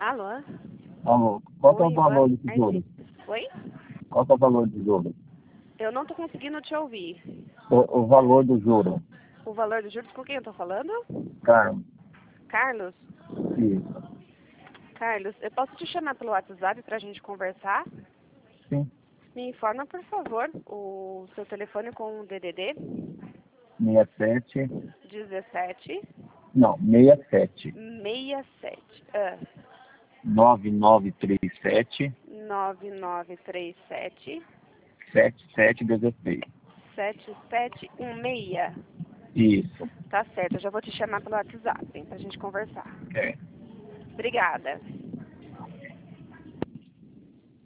Alô? Alô, qual que é o Oi, valor boa desse jogo? tarde. Oi? Qual que é o valor do jogo? Eu não tô conseguindo te ouvir. O valor do juro. O valor dos juros, com quem eu tô falando? Carlos, Carlos? isso. Carlos, eu posso te chamar pelo WhatsApp pra gente conversar? Sim, Me informa, por favor, o seu telefone com o DDD 67. 17 Não, 67. 67 9937 9937 7716. 7716. Isso. Tá certo, eu já vou te chamar pelo WhatsApp, hein, pra gente conversar. É. Obrigada.